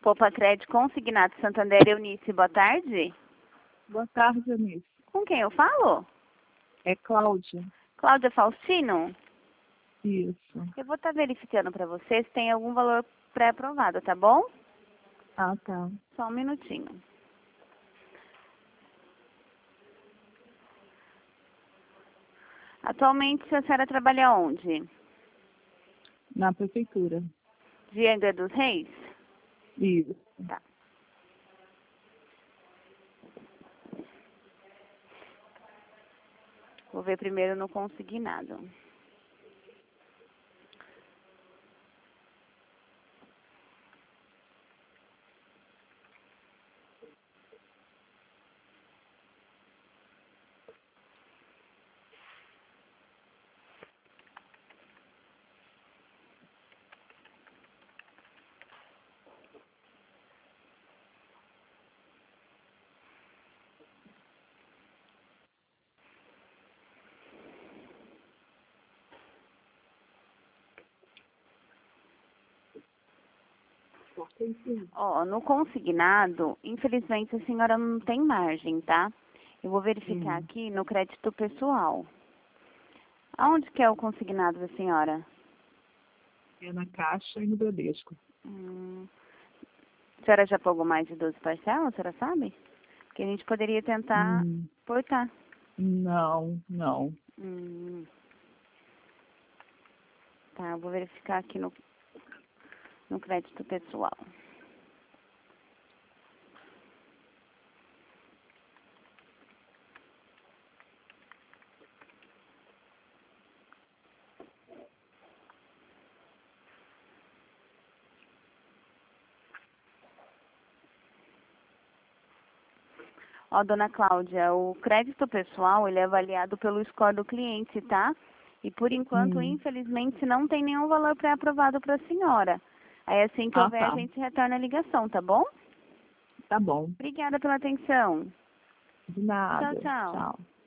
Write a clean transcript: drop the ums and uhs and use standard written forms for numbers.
Poupa Crédito Consignado Santander, Eunice, boa tarde. Boa tarde, Eunice. Com quem eu falo? É Cláudia. Cláudia Faustino? Isso. Eu vou estar verificando para você se tem algum valor pré-aprovado, tá bom? Ah, tá. Só um minutinho. Atualmente a senhora trabalha onde? Na prefeitura. De Angra dos Reis? Isso. Tá. Vou ver primeiro no consignado. Ó, no consignado, infelizmente a senhora não tem margem, tá? Eu vou verificar aqui no crédito pessoal. Aonde que é o consignado da senhora? É na Caixa e no Bradesco. A senhora já pagou mais de 12 parcelas, a senhora sabe? Porque a gente poderia tentar cortar. Não. Tá, eu vou verificar aqui no crédito pessoal. Ó, dona Cláudia, o crédito pessoal, ele é avaliado pelo score do cliente, tá? E por enquanto, infelizmente, não tem nenhum valor pré-aprovado para a senhora. Aí assim que houver, a gente retorna a ligação, tá bom? Tá bom. Obrigada pela atenção. De nada. Tchau, tchau. Tchau.